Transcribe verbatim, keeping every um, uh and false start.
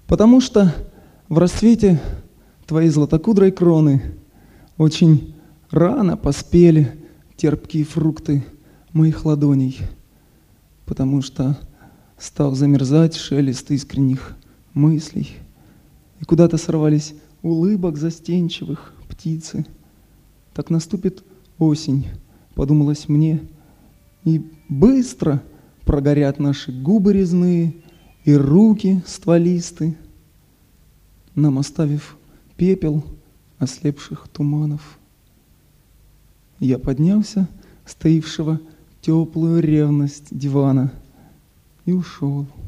Потому что в расцвете твоей златокудрой кроны очень рано поспели терпкие фрукты моих ладоней, потому что стал замерзать шелест искренних мыслей, и куда-то сорвались улыбок застенчивых птицы. Так наступит осень, подумалось мне, и быстро прогорят наши губы резные и руки стволисты, нам оставив пепел ослепших туманов. Я поднялся с таившего теплую ревность дивана и ушел.